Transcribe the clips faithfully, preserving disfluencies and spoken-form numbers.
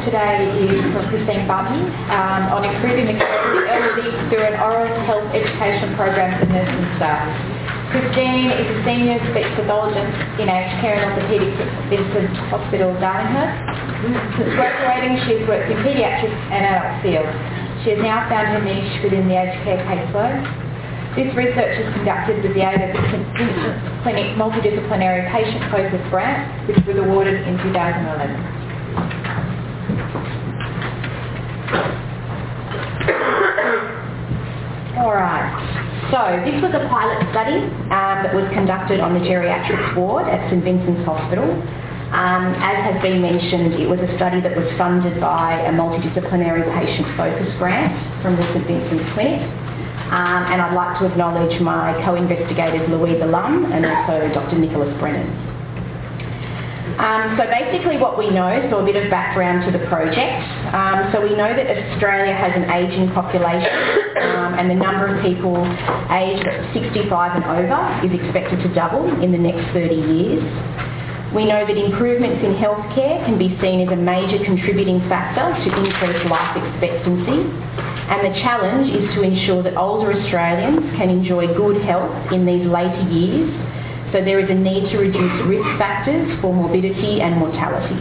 today is from Christine Bundy um, on improving the care of the elderly through an oral health education program for nursing staff. Christine is a senior speech pathologist in aged care and orthopaedics at St Vincent's Hospital, Darlinghurst. Since graduating, she has worked in paediatrics and adult fields. She has now found her niche within the aged care caseload. This research is conducted with the aid of the St Vincent's Clinic Multidisciplinary Patient Focus Grant, which was awarded in two thousand eleven. Alright, so this was a pilot study um, that was conducted on the geriatrics ward at St Vincent's Hospital. Um, as has been mentioned, it was a study that was funded by a multidisciplinary patient focus grant from the St Vincent's Clinic. Um, and I'd like to acknowledge my co-investigators Louisa Lum and also Doctor Nicholas Brennan. Um, so basically what we know, so a bit of background to the project. Um, so we know that Australia has an ageing population um, and the number of people aged sixty-five and over is expected to double in the next thirty years. We know that improvements in healthcare can be seen as a major contributing factor to increased life expectancy. And the challenge is to ensure that older Australians can enjoy good health in these later years, so there is a need to reduce risk factors for morbidity and mortality.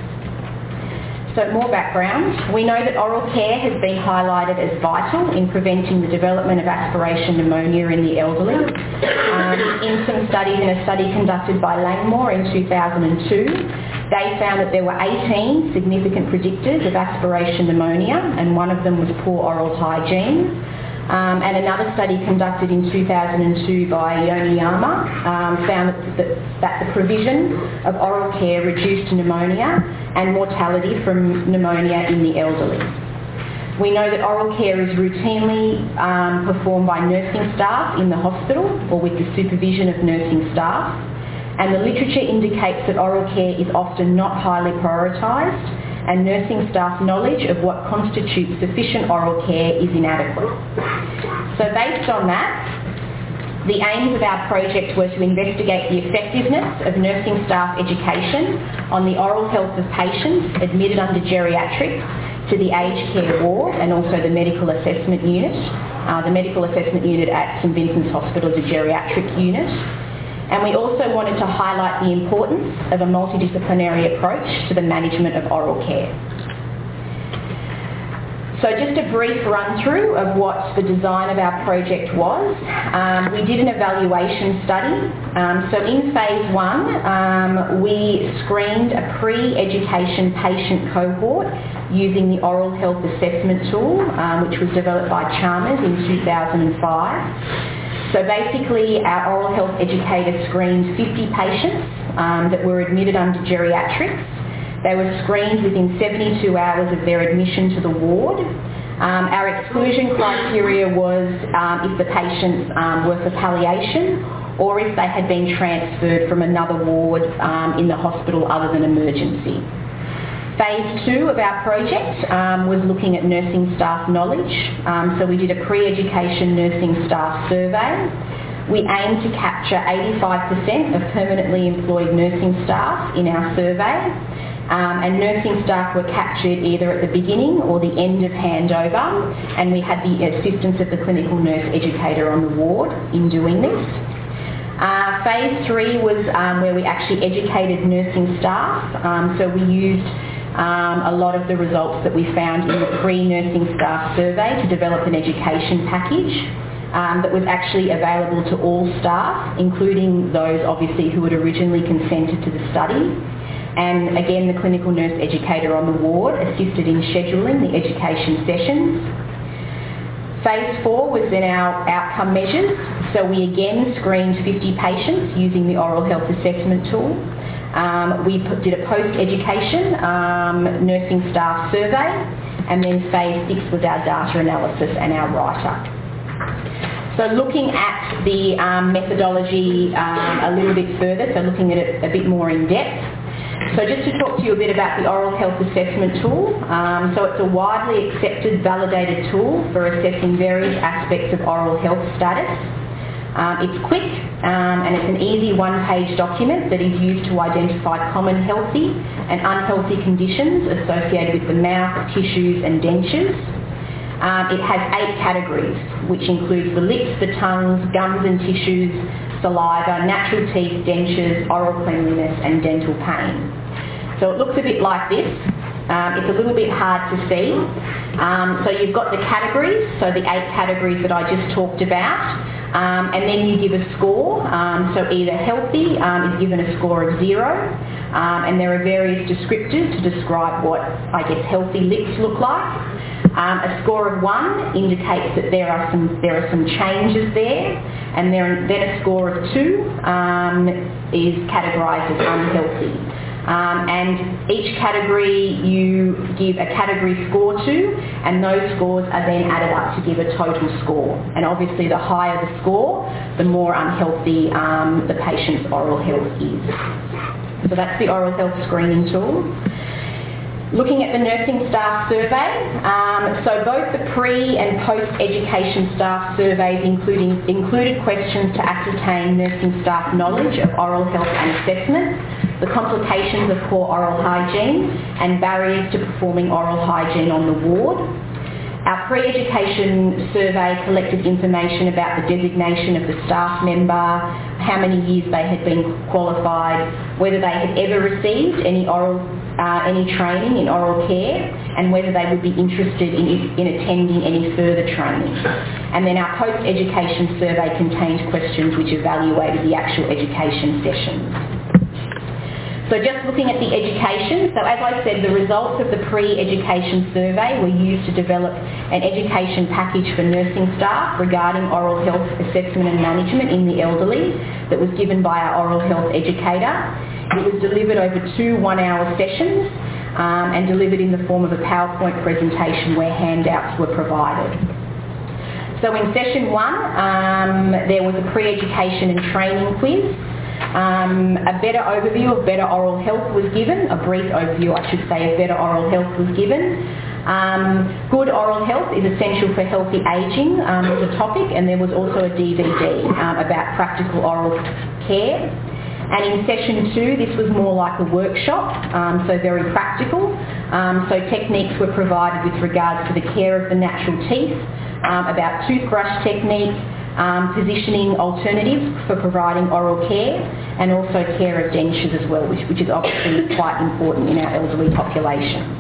So more background. We know that oral care has been highlighted as vital in preventing the development of aspiration pneumonia in the elderly. Um, in some studies, in a study conducted by Langmore in two thousand two, they found that there were eighteen significant predictors of aspiration pneumonia, and one of them was poor oral hygiene. Um, and another study conducted in two thousand two by Yoneyama um, found that, that, that the provision of oral care reduced pneumonia and mortality from pneumonia in the elderly. We know that oral care is routinely um, performed by nursing staff in the hospital or with the supervision of nursing staff. And the literature indicates that oral care is often not highly prioritised, and nursing staff knowledge of what constitutes sufficient oral care is inadequate. So based on that, the aims of our project were to investigate the effectiveness of nursing staff education on the oral health of patients admitted under geriatrics to the aged care ward and also the medical assessment unit. Uh, the medical assessment unit at St Vincent's Hospital is a geriatric unit. And we also wanted to highlight the importance of a multidisciplinary approach to the management of oral care. So just a brief run through of what the design of our project was. Um, we did an evaluation study. Um, so in phase one, um, we screened a pre-education patient cohort using the oral health assessment tool, um, which was developed by Chalmers in two thousand five. So basically our oral health educators screened fifty patients um, that were admitted under geriatrics. They were screened within seventy-two hours of their admission to the ward. Um, our exclusion criteria was um, if the patients um, were for palliation or if they had been transferred from another ward um, in the hospital other than emergency. Phase two of our project um, was looking at nursing staff knowledge. Um, so we did a pre-education nursing staff survey. We aimed to capture eighty-five percent of permanently employed nursing staff in our survey. Um, and nursing staff were captured either at the beginning or the end of handover, and we had the assistance of the clinical nurse educator on the ward in doing this. Uh, phase three was um, where we actually educated nursing staff. Um, so we used Um, a lot of the results that we found in the pre-nursing staff survey to develop an education package um, that was actually available to all staff, including those obviously who had originally consented to the study. And again, the clinical nurse educator on the ward assisted in scheduling the education sessions. Phase four was then our outcome measures. So we again screened fifty patients using the oral health assessment tool. Um, we put, did a post-education um, nursing staff survey, and then phase six was our data analysis and our write-up. So looking at the um, methodology um, a little bit further, so looking at it a bit more in depth. So just to talk to you a bit about the oral health assessment tool. Um, so it's a widely accepted, validated tool for assessing various aspects of oral health status. Um, it's quick um, and it's an easy one-page document that is used to identify common healthy and unhealthy conditions associated with the mouth, tissues and dentures. Um, it has eight categories, which includes the lips, the tongues, gums and tissues, saliva, natural teeth, dentures, oral cleanliness and dental pain. So it looks a bit like this. Um, it's a little bit hard to see. Um, so you've got the categories, so the eight categories that I just talked about, um, and then you give a score. Um, so either healthy um, is given a score of zero, um, and there are various descriptors to describe what, I guess, healthy lips look like. Um, a score of one indicates that there are some there are some changes there, and there, then a score of two um, is categorised as unhealthy. Um, and each category you give a category score to, and those scores are then added up to give a total score. And obviously the higher the score, the more unhealthy um, the patient's oral health is. So that's the oral health screening tool. Looking at the nursing staff survey, um, so both the pre and post-education staff surveys including, included questions to ascertain nursing staff knowledge of oral health and assessment, the complications of poor oral hygiene and barriers to performing oral hygiene on the ward. Our pre-education survey collected information about the designation of the staff member, how many years they had been qualified, whether they had ever received any oral Uh, any training in oral care, and whether they would be interested in, in attending any further training. And then our post-education survey contained questions which evaluated the actual education sessions. So just looking at the education, so as I said, the results of the pre-education survey were used to develop an education package for nursing staff regarding oral health assessment and management in the elderly that was given by our oral health educator. It was delivered over two one-hour sessions um, and delivered in the form of a PowerPoint presentation where handouts were provided. So in session one, um, there was a pre-education and training quiz. Um, a better overview of better oral health was given, a brief overview I should say of better oral health was given. Um, good oral health is essential for healthy ageing um, was a topic, and there was also a D V D um, about practical oral care. And in session two, this was more like a workshop, um, so very practical. Um, so techniques were provided with regards to the care of the natural teeth, um, about toothbrush technique, um, positioning alternatives for providing oral care, and also care of dentures as well, which, which is obviously quite important in our elderly population.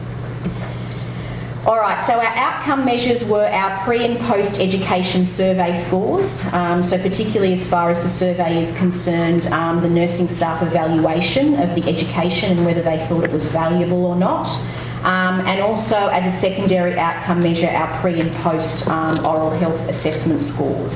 Alright, so our outcome measures were our pre and post education survey scores, um, so particularly as far as the survey is concerned, um, the nursing staff evaluation of the education and whether they thought it was valuable or not, um, and also as a secondary outcome measure our pre and post um, oral health assessment scores.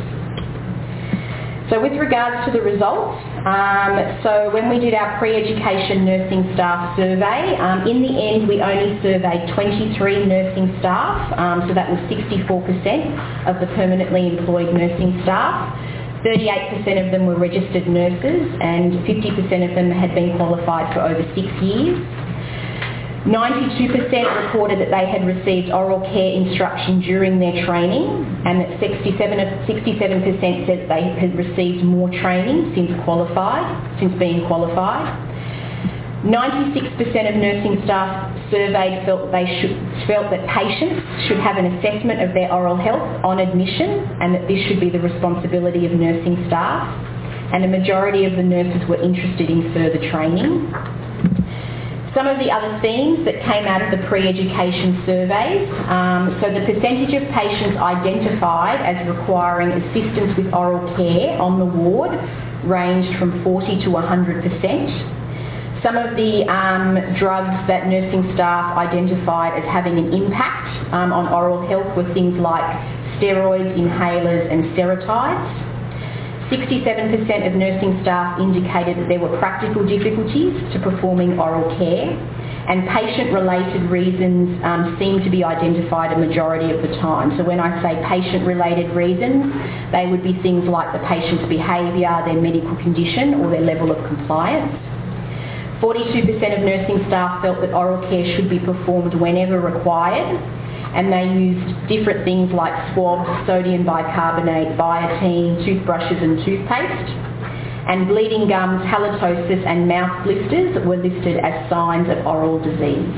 So with regards to the results, um, so when we did our pre-education nursing staff survey, um, in the end we only surveyed twenty-three nursing staff, um, so that was sixty-four percent of the permanently employed nursing staff. thirty-eight percent of them were registered nurses and fifty percent of them had been qualified for over six years. ninety-two percent reported that they had received oral care instruction during their training, and that sixty-seven percent said that they had received more training since qualified, since being qualified. ninety-six percent of nursing staff surveyed felt they should, felt that patients should have an assessment of their oral health on admission, and that this should be the responsibility of nursing staff. And a majority of the nurses were interested in further training. Some of the other themes that came out of the pre-education surveys, um, so the percentage of patients identified as requiring assistance with oral care on the ward ranged from forty to one hundred percent. Some of the um, drugs that nursing staff identified as having an impact um, on oral health were things like steroids, inhalers and serotides. sixty-seven percent of nursing staff indicated that there were practical difficulties to performing oral care, and patient-related reasons um, seem to be identified a majority of the time. So when I say patient-related reasons, they would be things like the patient's behaviour, their medical condition or their level of compliance. forty-two percent of nursing staff felt that oral care should be performed whenever required, and they used different things like swabs, sodium bicarbonate, biotin, toothbrushes and toothpaste. And bleeding gums, halitosis and mouth blisters were listed as signs of oral disease.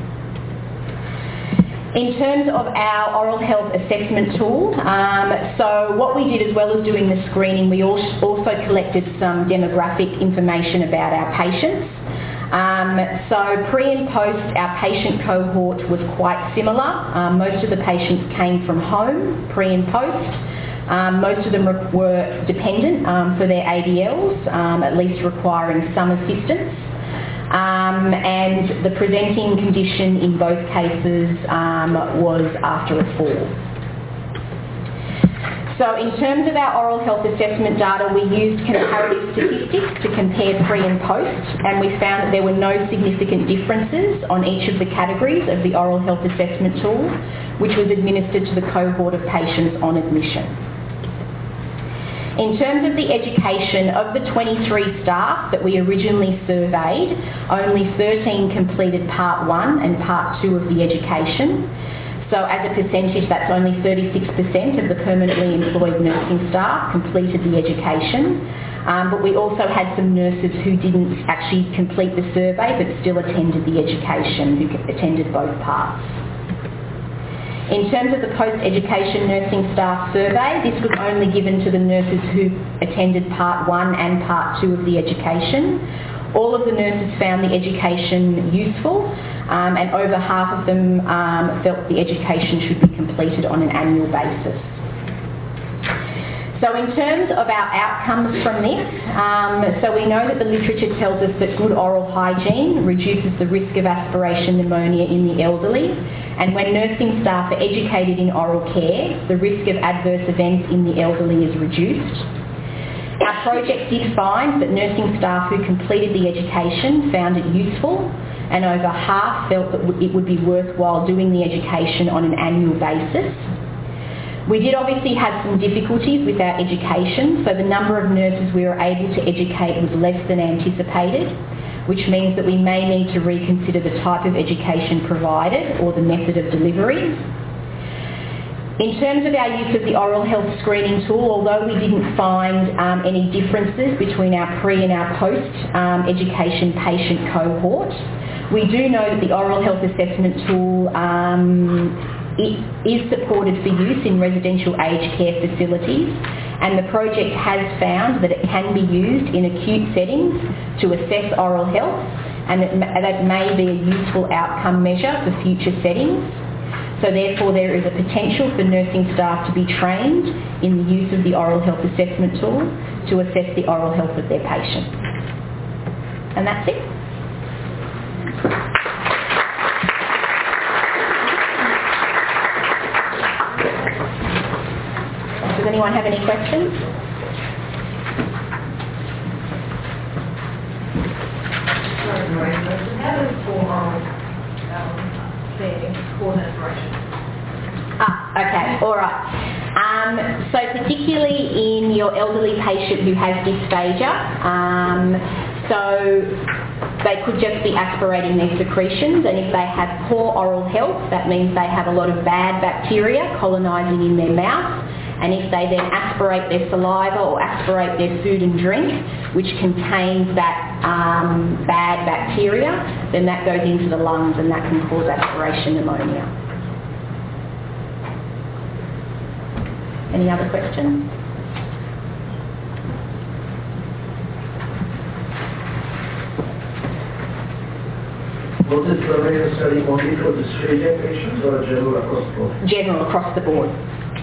In terms of our oral health assessment tool, um, so what we did as well as doing the screening, we also collected some demographic information about our patients. Um, so pre and post, our patient cohort was quite similar. Um, most of the patients came from home, pre and post. Um, most of them were dependent um, for their A D Ls, um, at least requiring some assistance. Um, and the presenting condition in both cases um, was after a fall. So in terms of our oral health assessment data, we used comparative statistics to compare pre and post, and we found that there were no significant differences on each of the categories of the oral health assessment tool, which was administered to the cohort of patients on admission. In terms of the education, of the twenty-three staff that we originally surveyed, only thirteen completed part one and part two of the education. So as a percentage, that's only thirty-six percent of the permanently employed nursing staff completed the education. Um, but we also had some nurses who didn't actually complete the survey but still attended the education, who attended both parts. In terms of the post-education nursing staff survey, this was only given to the nurses who attended part one and part two of the education. All of the nurses found the education useful, um, and over half of them um, felt the education should be completed on an annual basis. So in terms of our outcomes from this, um, so we know that the literature tells us that good oral hygiene reduces the risk of aspiration pneumonia in the elderly, and when nursing staff are educated in oral care, the risk of adverse events in the elderly is reduced. Our project did find that nursing staff who completed the education found it useful, and over half felt that it would be worthwhile doing the education on an annual basis. We did obviously have some difficulties with our education, so the number of nurses we were able to educate was less than anticipated, which means that we may need to reconsider the type of education provided or the method of delivery. In terms of our use of the oral health screening tool, although we didn't find um, any differences between our pre and our post um, education patient cohort, we do know that the oral health assessment tool um, it is supported for use in residential aged care facilities, and the project has found that it can be used in acute settings to assess oral health, and that it may be a useful outcome measure for future settings. So therefore there is a potential for nursing staff to be trained in the use of the oral health assessment tool to assess the oral health of their patients. And that's it. Does anyone have any questions? How does for oral cause aspiration? Ah, okay, all right. Um, so particularly in your elderly patient who has dysphagia, um, so they could just be aspirating their secretions, and if they have poor oral health, that means they have a lot of bad bacteria colonising in their mouth. And if they then aspirate their saliva or aspirate their food and drink, which contains that um, bad bacteria, then that goes into the lungs and that can cause aspiration pneumonia. Any other questions? Was this survey study only for dysphagia patients or general across the board? General across the board.